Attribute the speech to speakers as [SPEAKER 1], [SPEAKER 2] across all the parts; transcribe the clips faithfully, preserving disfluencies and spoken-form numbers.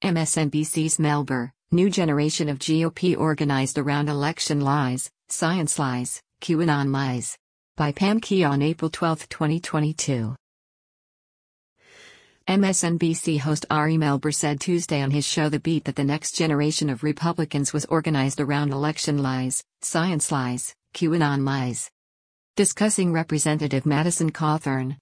[SPEAKER 1] M S N B C's Melber, new generation of G O P organized around election lies, science lies, QAnon lies. By Pam Key on April twelfth, twenty twenty-two. M S N B C host Ari Melber said Tuesday on his show The Beat that the next generation of Republicans was organized around election lies, science lies, QAnon lies. Discussing Representative Madison Cawthorn,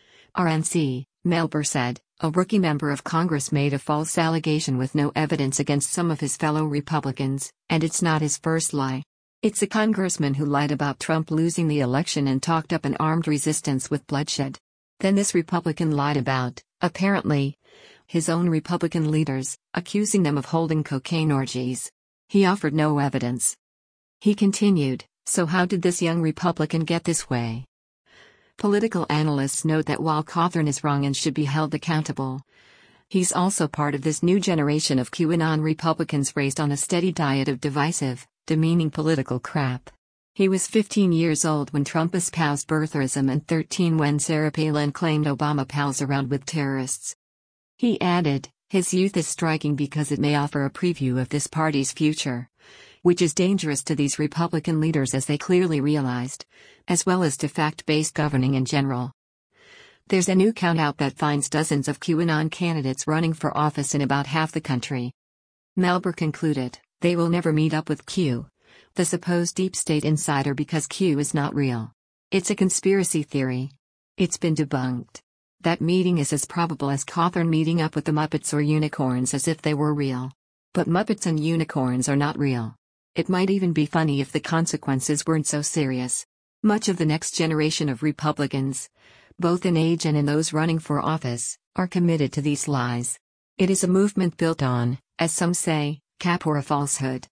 [SPEAKER 1] R N C, Melber said, a rookie member of Congress made a false allegation with no evidence against some of his fellow Republicans, and it's not his first lie. It's a congressman who lied about Trump losing the election and talked up an armed resistance with bloodshed. Then this Republican lied about, apparently, his own Republican leaders, accusing them of holding cocaine orgies. He offered no evidence. He continued, so how did this young Republican get this way? Political analysts note that while Cawthorn is wrong and should be held accountable, he's also part of this new generation of QAnon Republicans raised on a steady diet of divisive, demeaning political crap. He was fifteen years old when Trump espoused birtherism and thirteen when Sarah Palin claimed Obama pals around with terrorists. He added, his youth is striking because it may offer a preview of this party's future, which is dangerous to these Republican leaders as they clearly realized, as well as to fact-based governing in general. There's a new count out that finds dozens of QAnon candidates running for office in about half the country. Melber concluded, they will never meet up with Q, the supposed deep state insider, because Q is not real. It's a conspiracy theory. It's been debunked. That meeting is as probable as Cawthorn meeting up with the Muppets or unicorns as if they were real. But Muppets and unicorns are not real. It might even be funny if the consequences weren't so serious. Much of the next generation of Republicans, both in age and in those running for office, are committed to these lies. It is a movement built on, as some say, cap or a falsehood.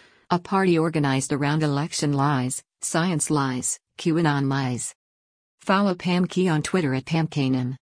[SPEAKER 1] A party organized around election lies, science lies, QAnon lies. Follow Pam Key on Twitter at Pam Kanan.